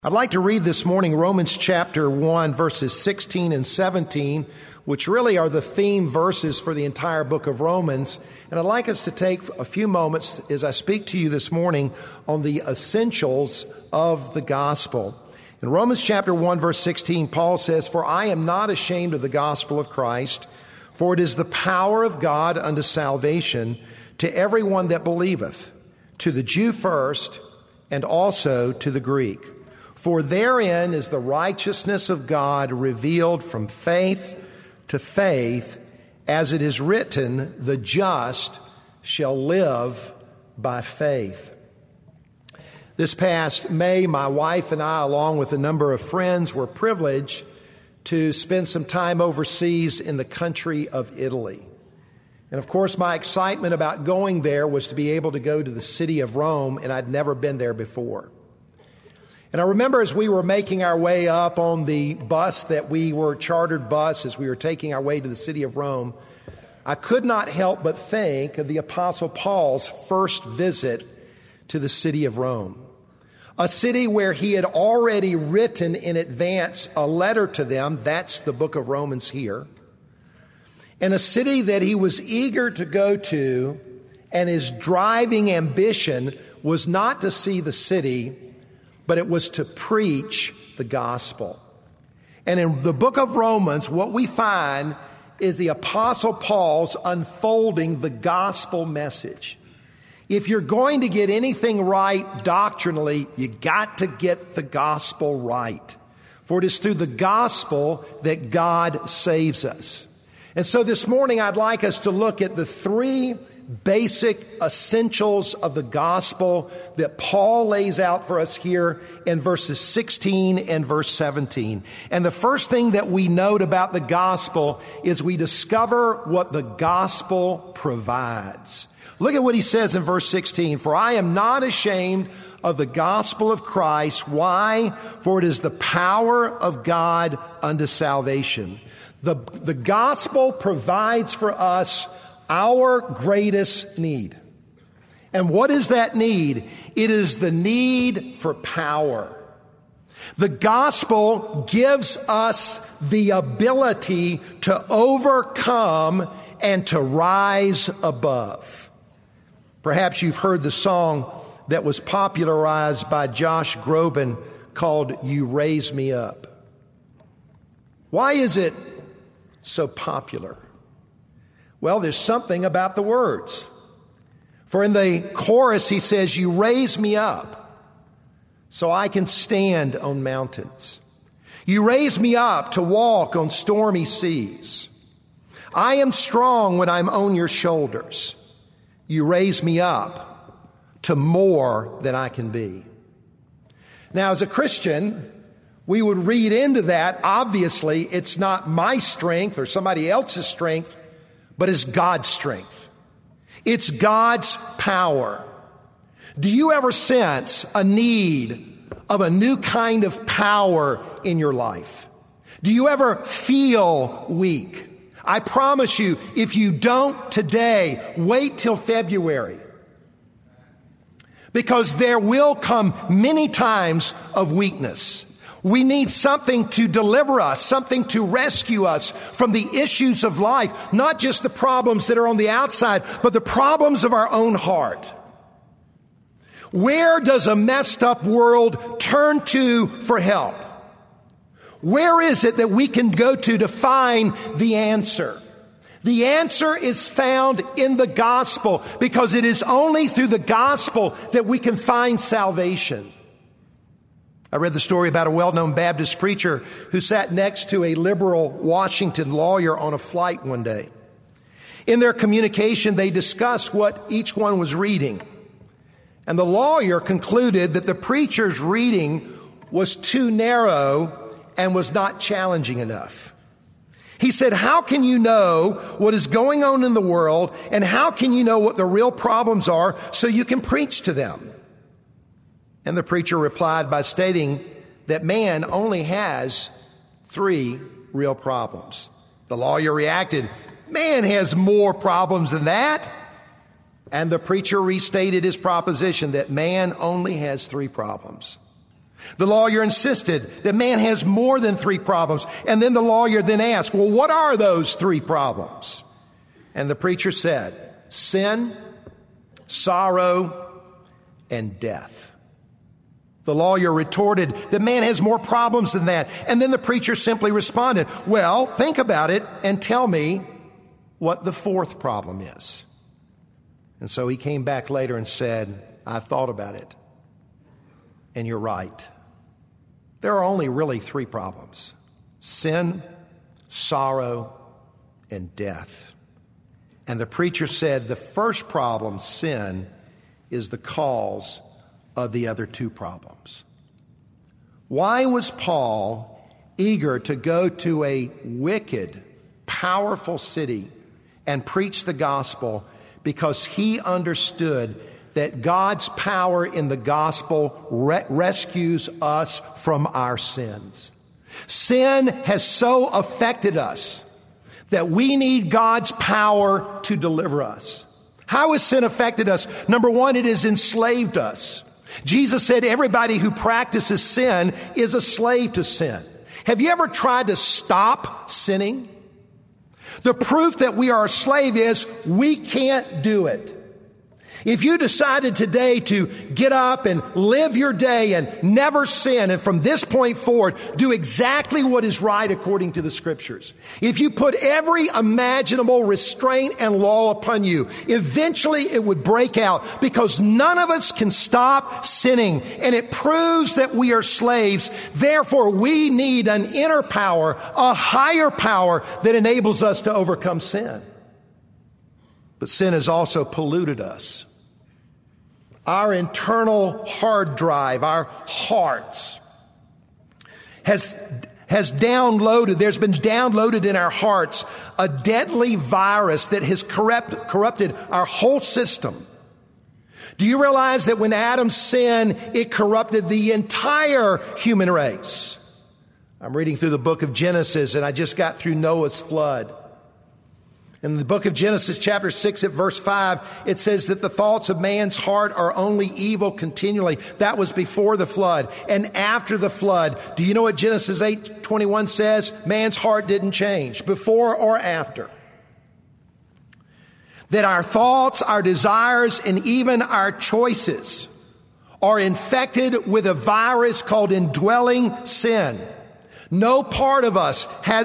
I'd like to read this morning Romans chapter 1, verses 16 and 17, which really are the theme verses for the entire book of Romans. And I'd like us to take a few moments as I speak to you this morning on the essentials of the gospel. In Romans chapter 1, verse 16, Paul says, "For I am not ashamed of the gospel of Christ, for it is the power of God unto salvation to everyone that believeth, to the Jew first, and also to the Greek. For therein is the righteousness of God revealed from faith to faith, as it is written, the just shall live by faith." This past May, my wife and I, along with a number of friends, were privileged to spend some time overseas in the country of Italy. And of course, my excitement about going there was to be able to go to the city of Rome, and I'd never been there before. And I remember as we were making our way up on the bus chartered bus, as we were taking our way to the city of Rome, I could not help but think of the Apostle Paul's first visit to the city of Rome, a city where he had already written in advance a letter to them. That's the book of Romans here. And a city that he was eager to go to, and his driving ambition was not to see the city, but it was to preach the gospel. And in the book of Romans, what we find is the Apostle Paul's unfolding the gospel message. If you're going to get anything right doctrinally, you got to get the gospel right. For it is through the gospel that God saves us. And so this morning, I'd like us to look at the three basic essentials of the gospel that Paul lays out for us here in verses 16 and verse 17. And the first thing that we note about the gospel is we discover what the gospel provides. Look at what he says in verse 16. "For I am not ashamed of the gospel of Christ." Why? "For it is the power of God unto salvation." The gospel provides for us our greatest need. And what is that need? It is the need for power. The gospel gives us the ability to overcome and to rise above. Perhaps you've heard the song that was popularized by Josh Groban called "You Raise Me Up." Why is it so popular? Well, there's something about the words. For in the chorus, he says, "You raise me up so I can stand on mountains. You raise me up to walk on stormy seas. I am strong when I'm on your shoulders. You raise me up to more than I can be." Now, as a Christian, we would read into that, obviously, it's not my strength or somebody else's strength, but it's God's strength. It's God's power. Do you ever sense a need of a new kind of power in your life? Do you ever feel weak? I promise you, if you don't today, wait till February. Because there will come many times of weakness. We need something to deliver us, something to rescue us from the issues of life, not just the problems that are on the outside, but the problems of our own heart. Where does a messed up world turn to for help? Where is it that we can go to find the answer? The answer is found in the gospel, because it is only through the gospel that we can find salvation. I read the story about a well-known Baptist preacher who sat next to a liberal Washington lawyer on a flight one day. In their communication, they discussed what each one was reading. And the lawyer concluded that the preacher's reading was too narrow and was not challenging enough. He said, "How can you know what is going on in the world, and how can you know what the real problems are so you can preach to them?" And the preacher replied by stating that man only has 3 real problems. The lawyer reacted, "Man has more problems than that." And the preacher restated his proposition that man only has 3 problems. The lawyer insisted that man has more than 3 problems. And then the lawyer then asked, well, what are those 3 problems? And the preacher said, sin, sorrow, and death. The lawyer retorted that man has more problems than that. And then the preacher simply responded, well, think about it and tell me what the 4th problem is. And so he came back later and said, I've thought about it. And you're right. There are only really 3 problems: sin, sorrow, and death. And the preacher said the first problem, sin, is the cause of the other 2 problems. Why was Paul eager to go to a wicked, powerful city and preach the gospel? Because he understood that God's power in the gospel rescues us from our sins. Sin has so affected us that we need God's power to deliver us. How has sin affected us? Number 1, it has enslaved us. Jesus said everybody who practices sin is a slave to sin. Have you ever tried to stop sinning? The proof that we are a slave is we can't do it. If you decided today to get up and live your day and never sin, and from this point forward, do exactly what is right according to the Scriptures. If you put every imaginable restraint and law upon you, eventually it would break out, because none of us can stop sinning, and it proves that we are slaves. Therefore, we need an inner power, a higher power that enables us to overcome sin. But sin has also polluted us. Our internal hard drive, our hearts, has downloaded, there's been downloaded in our hearts a deadly virus that has corrupted our whole system. Do you realize that when Adam sinned, it corrupted the entire human race? I'm reading through the book of Genesis, and I just got through Noah's flood. In the book of Genesis, chapter 6 at verse 5, it says that the thoughts of man's heart are only evil continually. That was before the flood. And after the flood, do you know what Genesis 8:21 says? Man's heart didn't change, before or after. That our thoughts, our desires, and even our choices are infected with a virus called indwelling sin. There's no part of us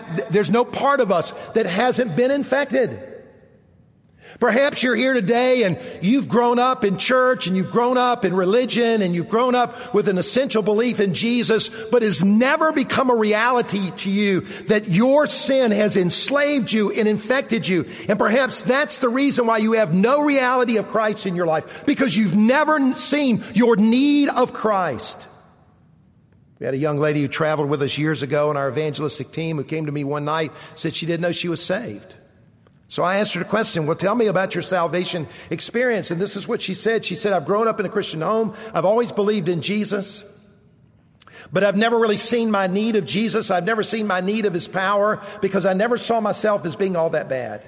that hasn't been infected. Perhaps you're here today and you've grown up in church and you've grown up in religion and you've grown up with an essential belief in Jesus, but it's never become a reality to you that your sin has enslaved you and infected you. And perhaps that's the reason why you have no reality of Christ in your life, because you've never seen your need of Christ. We had a young lady who traveled with us years ago in our evangelistic team who came to me one night, said she didn't know she was saved. So I asked her the question, well, tell me about your salvation experience. And this is what she said. She said, I've grown up in a Christian home. I've always believed in Jesus, but I've never really seen my need of Jesus. I've never seen my need of His power, because I never saw myself as being all that bad.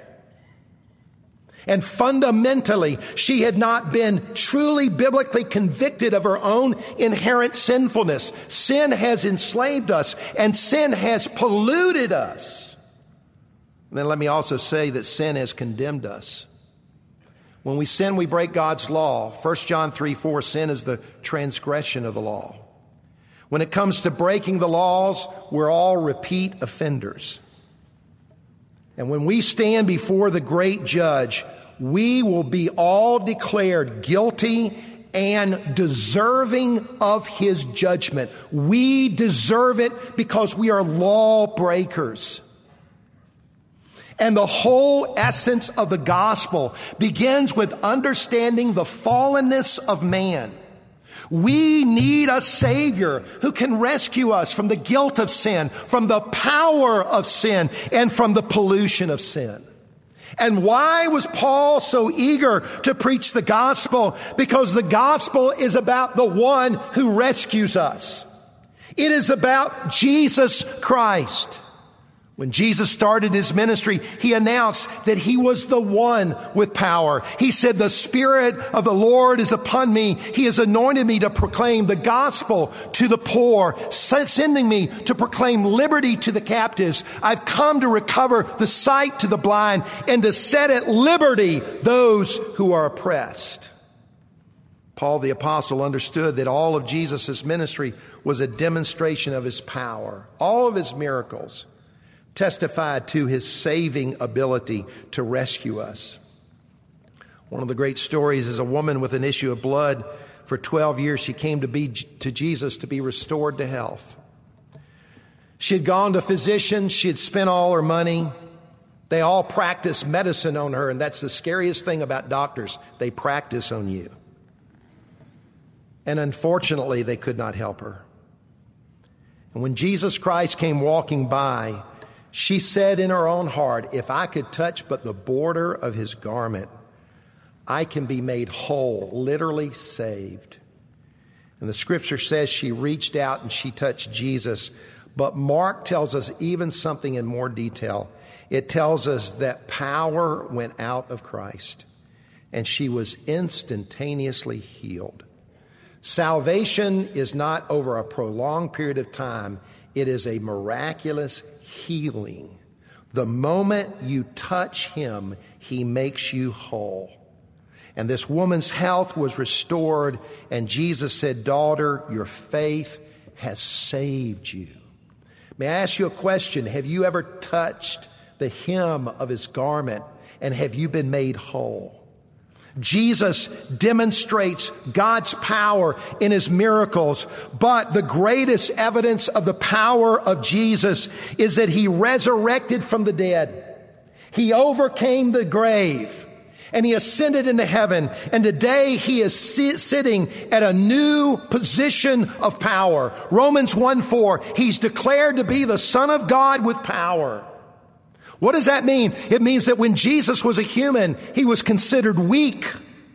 And fundamentally, she had not been truly biblically convicted of her own inherent sinfulness. Sin has enslaved us, and sin has polluted us. And then let me also say that sin has condemned us. When we sin, we break God's law. 1 John 3:4, sin is the transgression of the law. When it comes to breaking the laws, we're all repeat offenders. And when we stand before the great judge, we will be all declared guilty and deserving of His judgment. We deserve it because we are lawbreakers. And the whole essence of the gospel begins with understanding the fallenness of man. We need a Savior who can rescue us from the guilt of sin, from the power of sin, and from the pollution of sin. And why was Paul so eager to preach the gospel? Because the gospel is about the one who rescues us. It is about Jesus Christ. When Jesus started his ministry, he announced that he was the one with power. He said, the Spirit of the Lord is upon me. He has anointed me to proclaim the gospel to the poor, sending me to proclaim liberty to the captives. I've come to recover the sight to the blind and to set at liberty those who are oppressed. Paul the apostle understood that all of Jesus' ministry was a demonstration of his power. All of his miracles testified to his saving ability to rescue us. One of the great stories is a woman with an issue of blood. For 12 years, she came to Jesus to be restored to health. She had gone to physicians. She had spent all her money. They all practiced medicine on her, and that's the scariest thing about doctors. They practice on you. And unfortunately, they could not help her. And when Jesus Christ came walking by, she said in her own heart, if I could touch but the border of his garment, I can be made whole, literally saved. And the scripture says she reached out and she touched Jesus. But Mark tells us even something in more detail. It tells us that power went out of Christ and she was instantaneously healed. Salvation is not over a prolonged period of time. It is a miraculous healing. The moment you touch him, he makes you whole. And this woman's health was restored, and Jesus said, daughter, your faith has saved you. May I ask you a question? Have you ever touched the hem of his garment, and have you been made whole? Jesus demonstrates God's power in his miracles, but the greatest evidence of the power of Jesus is that he resurrected from the dead. He overcame the grave and he ascended into heaven. And today he is sitting at a new position of power. Romans 1:4, he's declared to be the Son of God with power. What does that mean? It means that when Jesus was a human, he was considered weak.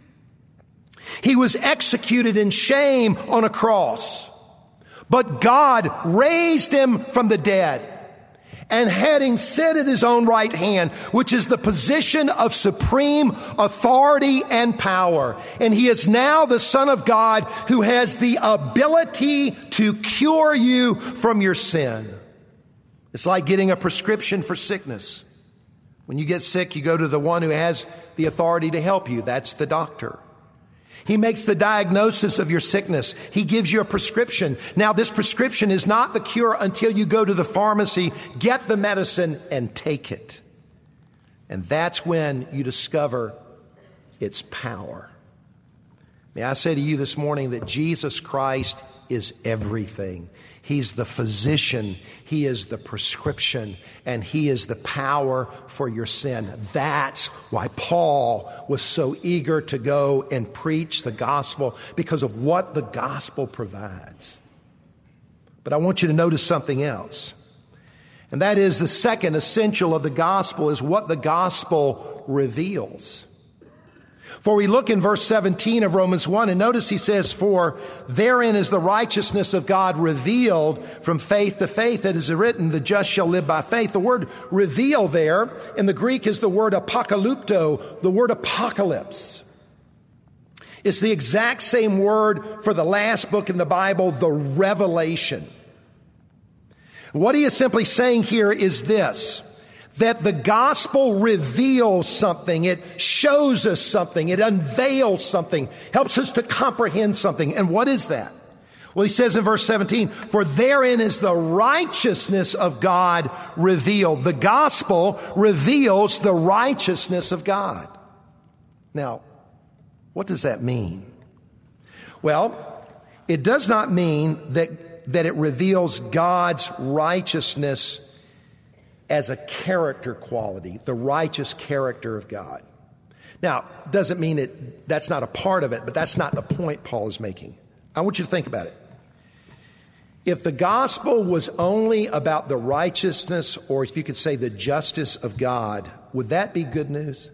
He was executed in shame on a cross. But God raised him from the dead and had him sit at his own right hand, which is the position of supreme authority and power. And he is now the Son of God who has the ability to cure you from your sin. It's like getting a prescription for sickness. When you get sick, you go to the one who has the authority to help you. That's the doctor. He makes the diagnosis of your sickness. He gives you a prescription. Now, this prescription is not the cure until you go to the pharmacy, get the medicine, and take it. And that's when you discover its power. May I say to you this morning that Jesus Christ is everything. He's the physician, he is the prescription, and he is the power for your sin. That's why Paul was so eager to go and preach the gospel, because of what the gospel provides. But I want you to notice something else. And that is the second essential of the gospel is what the gospel reveals. For we look in verse 17 of Romans 1, and notice he says, for therein is the righteousness of God revealed from faith to faith. It is written, the just shall live by faith. The word reveal there in the Greek is the word apokalypto, the word apocalypse. It's the exact same word for the last book in the Bible, the Revelation. What he is simply saying here is this, that the gospel reveals something. It shows us something. It unveils something, helps us to comprehend something. And what is that? Well, he says in verse 17, for therein is the righteousness of God revealed. The gospel reveals the righteousness of God. Now, what does that mean? Well, it does not mean that it reveals God's righteousness as a character quality, the righteous character of God. Now, doesn't mean that's not a part of it, but that's not the point Paul is making. I want you to think about it. If the gospel was only about the righteousness, or if you could say the justice of God, would that be good news?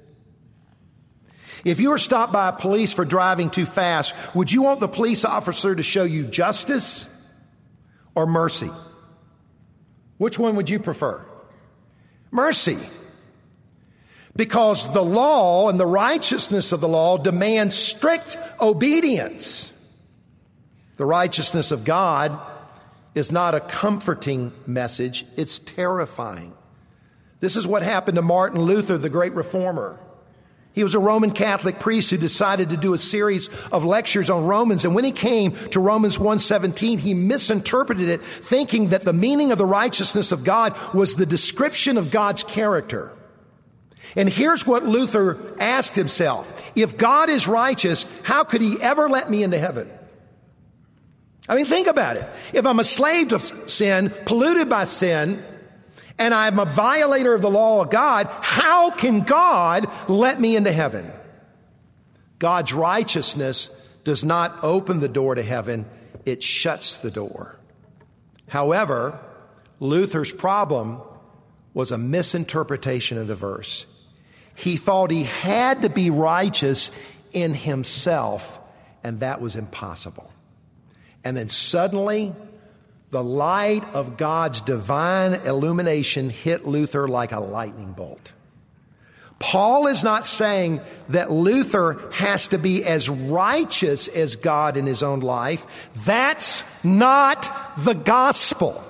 If you were stopped by a police for driving too fast, would you want the police officer to show you justice or mercy? Which one would you prefer? Mercy. Because the law and the righteousness of the law demands strict obedience. The righteousness of God is not a comforting message, it's terrifying. This is what happened to Martin Luther, the great reformer. He was a Roman Catholic priest who decided to do a series of lectures on Romans. And when he came to Romans 1:17, he misinterpreted it, thinking that the meaning of the righteousness of God was the description of God's character. And here's what Luther asked himself. If God is righteous, how could he ever let me into heaven? I mean, think about it. If I'm a slave to sin, polluted by sin, and I'm a violator of the law of God, how can God let me into heaven? God's righteousness does not open the door to heaven, it shuts the door. However, Luther's problem was a misinterpretation of the verse. He thought he had to be righteous in himself, and that was impossible. And then suddenly, the light of God's divine illumination hit Luther like a lightning bolt. Paul is not saying that Luther has to be as righteous as God in his own life. That's not the gospel.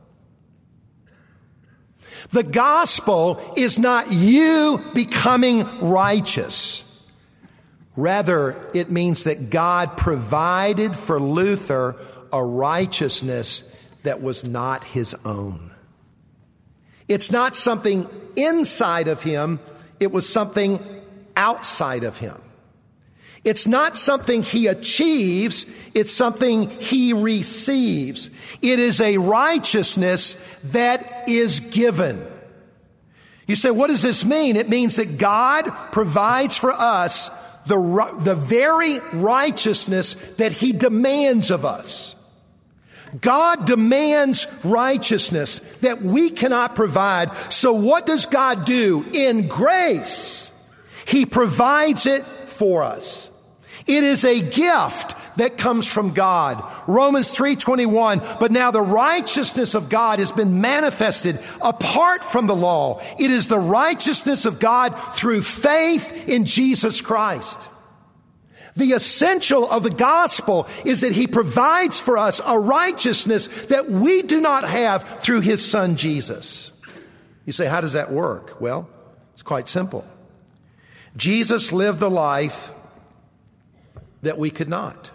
The gospel is not you becoming righteous. Rather, it means that God provided for Luther a righteousness that was not his own. It's not something inside of him, it was something outside of him. It's not something he achieves, it's something he receives. It is a righteousness that is given. You say, what does this mean? It means that God provides for us the very righteousness that he demands of us. God demands righteousness that we cannot provide. So what does God do? In grace, he provides it for us. It is a gift that comes from God. Romans 3:21, but now the righteousness of God has been manifested apart from the law. It is the righteousness of God through faith in Jesus Christ. The essential of the gospel is that he provides for us a righteousness that we do not have through his son Jesus. You say, how does that work? Well, it's quite simple. Jesus lived the life that we could not.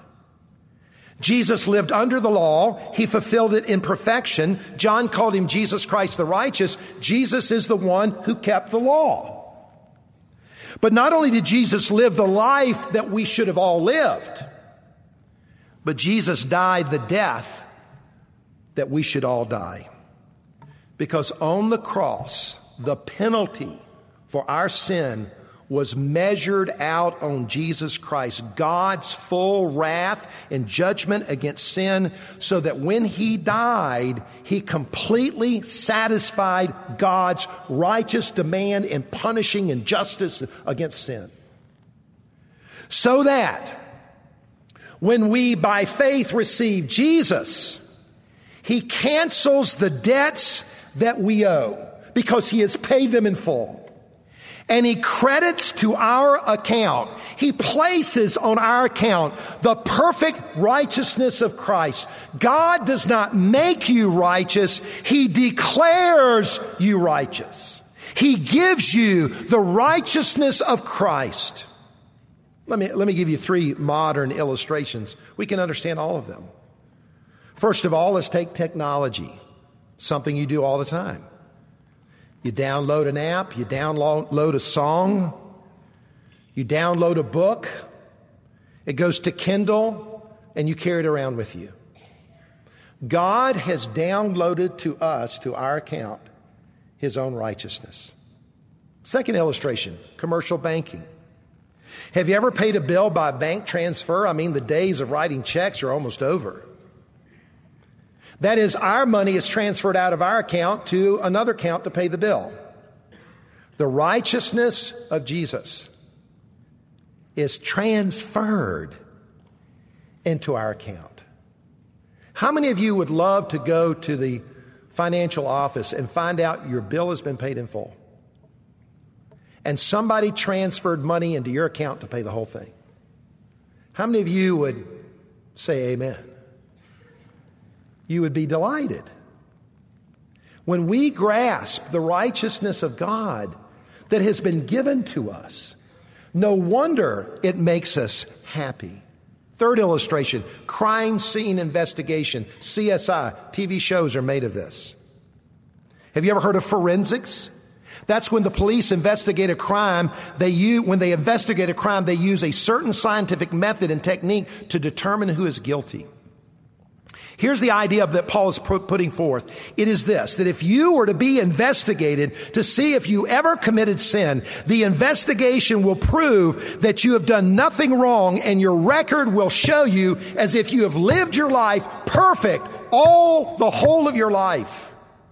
Jesus lived under the law. He fulfilled it in perfection. John called him Jesus Christ the righteous. Jesus is the one who kept the law. But not only did Jesus live the life that we should have all lived, but Jesus died the death that we should all die. Because on the cross, the penalty for our sin was measured out on Jesus Christ, God's full wrath and judgment against sin, so that when he died, he completely satisfied God's righteous demand in punishing injustice against sin. So that when we by faith receive Jesus, he cancels the debts that we owe because he has paid them in full. And he credits to our account, he places on our account the perfect righteousness of Christ. God does not make you righteous, he declares you righteous. He gives you the righteousness of Christ. Let me give you 3 modern illustrations. We can understand all of them. First of all, let's take technology, something you do all the time. You download an app, you download a song, you download a book, it goes to Kindle, and you carry it around with you. God has downloaded to us, to our account, his own righteousness. Second illustration, commercial banking. Have you ever paid a bill by bank transfer? I mean, the days of writing checks are almost over. That is, our money is transferred out of our account to another account to pay the bill. The righteousness of Jesus is transferred into our account. How many of you would love to go to the financial office and find out your bill has been paid in full, and somebody transferred money into your account to pay the whole thing, how many of you would say amen? You would be delighted. When we grasp the righteousness of God that has been given to us, no wonder it makes us happy. Third illustration, crime scene investigation. CSI, TV shows are made of this. Have you ever heard of forensics? That's when the police investigate a crime. When they investigate a crime, they use a certain scientific method and technique to determine who is guilty. Here's the idea that Paul is putting forth. It is this, that if you were to be investigated to see if you ever committed sin, the investigation will prove that you have done nothing wrong, and your record will show you as if you have lived your life perfect the whole of your life.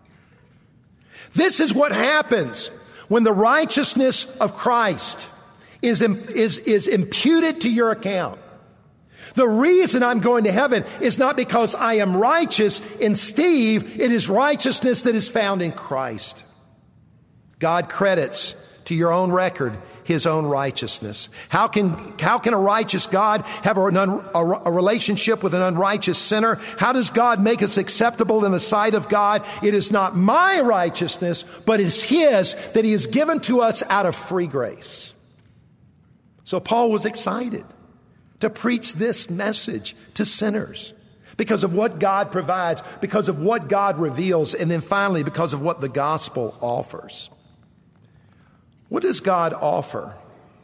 This is what happens when the righteousness of Christ is imputed to your account. The reason I'm going to heaven is not because I am righteous in Steve. It is righteousness that is found in Christ. God credits to your own record His own righteousness. How can a righteous God have a relationship with an unrighteous sinner? How does God make us acceptable in the sight of God? It is not my righteousness, but it's His that He has given to us out of free grace. So Paul was excited to preach this message to sinners because of what God provides, because of what God reveals, and then finally because of what the gospel offers. What does God offer?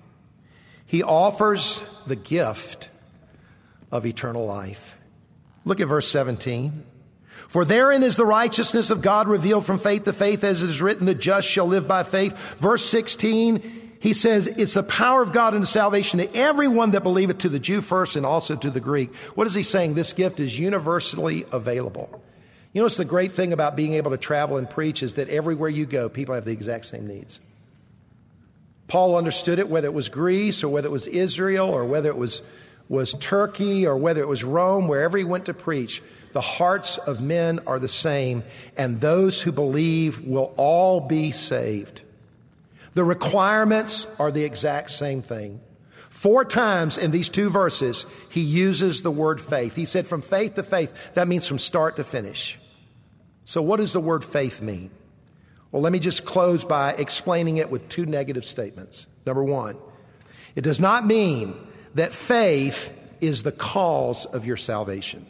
He offers the gift of eternal life. Look at verse 17. For therein is the righteousness of God revealed from faith to faith, as it is written, the just shall live by faith. Verse 16, he says, it's the power of God unto salvation to everyone that believeth, to the Jew first and also to the Greek. What is he saying? This gift is universally available. You know, it's the great thing about being able to travel and preach is that everywhere you go, people have the exact same needs. Paul understood it, whether it was Greece or whether it was Israel or whether it was Turkey or whether it was Rome, wherever he went to preach, the hearts of men are the same, and those who believe will all be saved. The requirements are the exact same thing. 4 times in these 2 verses, he uses the word faith. He said from faith to faith. That means from start to finish. So what does the word faith mean? Well, let me just close by explaining it with 2 negative statements. Number 1, it does not mean that faith is the cause of your salvation.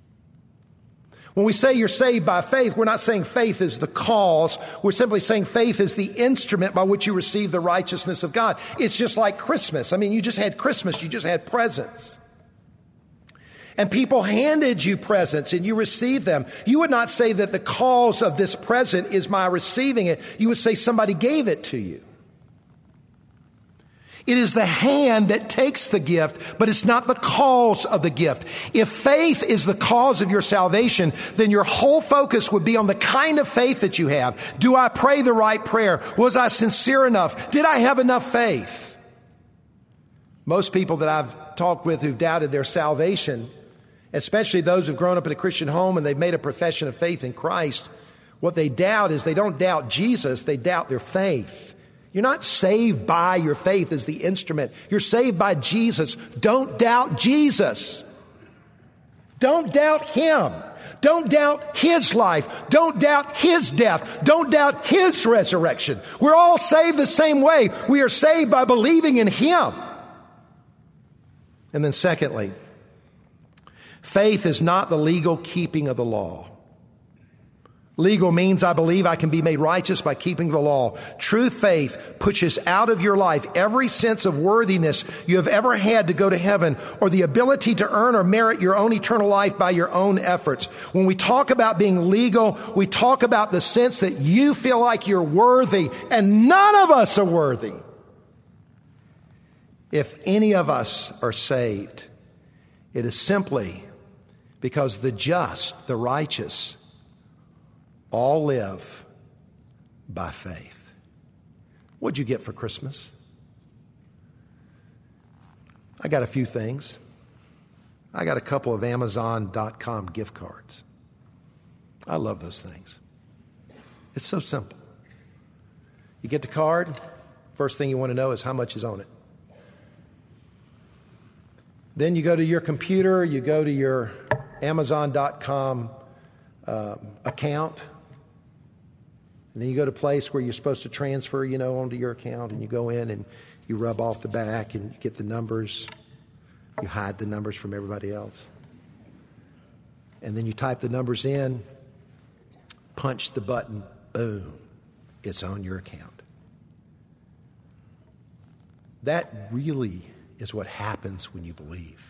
When we say you're saved by faith, we're not saying faith is the cause. We're simply saying faith is the instrument by which you receive the righteousness of God. It's just like Christmas. I mean, you just had Christmas. You just had presents. And people handed you presents and you received them. You would not say that the cause of this present is my receiving it. You would say somebody gave it to you. It is the hand that takes the gift, but it's not the cause of the gift. If faith is the cause of your salvation, then your whole focus would be on the kind of faith that you have. Do I pray the right prayer? Was I sincere enough? Did I have enough faith? Most people that I've talked with who've doubted their salvation, especially those who've grown up in a Christian home and they've made a profession of faith in Christ, what they doubt is they don't doubt Jesus, they doubt their faith. You're not saved by your faith as the instrument. You're saved by Jesus. Don't doubt Jesus. Don't doubt Him. Don't doubt His life. Don't doubt His death. Don't doubt His resurrection. We're all saved the same way. We are saved by believing in Him. And then secondly, faith is not the legal keeping of the law. Legal means I believe I can be made righteous by keeping the law. True faith pushes out of your life every sense of worthiness you have ever had to go to heaven, or the ability to earn or merit your own eternal life by your own efforts. When we talk about being legal, we talk about the sense that you feel like you're worthy, and none of us are worthy. If any of us are saved, it is simply because the just, the righteous, all live by faith. What'd you get for Christmas? I got a few things. I got a couple of Amazon.com gift cards. I love those things. It's so simple. You get the card, first thing you want to know is how much is on it. Then you go to your computer, you go to your Amazon.com account, and then you go to a place where you're supposed to transfer, onto your account, and you go in and you rub off the back and you get the numbers. You hide the numbers from everybody else. And then you type the numbers in, punch the button, boom, it's on your account. That really is what happens when you believe.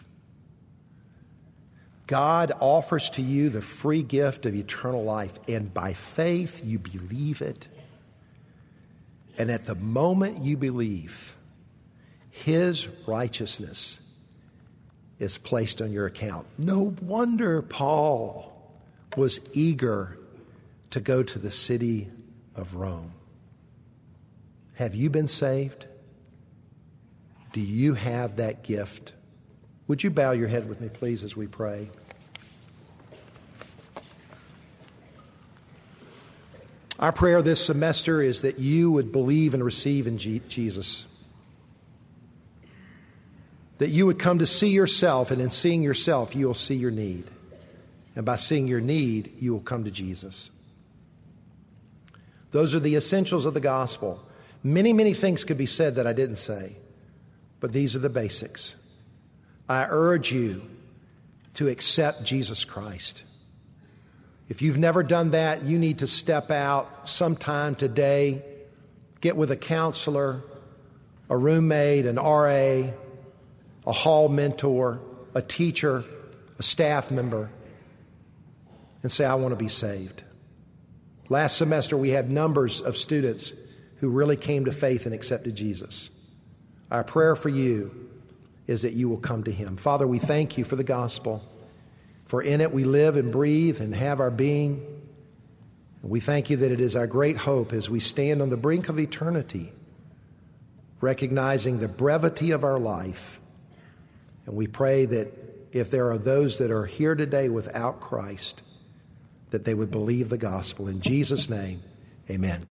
God offers to you the free gift of eternal life, and by faith you believe it. And at the moment you believe, His righteousness is placed on your account. No wonder Paul was eager to go to the city of Rome. Have you been saved? Do you have that gift? Would you bow your head with me, please, as we pray? Our prayer this semester is that you would believe and receive in Jesus. That you would come to see yourself, and in seeing yourself, you will see your need. And by seeing your need, you will come to Jesus. Those are the essentials of the gospel. Many, many things could be said that I didn't say. But these are the basics. I urge you to accept Jesus Christ. If you've never done that, you need to step out sometime today, get with a counselor, a roommate, an RA, a hall mentor, a teacher, a staff member, and say, I want to be saved. Last semester, we had numbers of students who really came to faith and accepted Jesus. Our prayer for you is that you will come to Him. Father, we thank you for the gospel, for in it we live and breathe and have our being. And we thank you that it is our great hope as we stand on the brink of eternity, recognizing the brevity of our life. And we pray that if there are those that are here today without Christ, that they would believe the gospel. In Jesus' name, amen.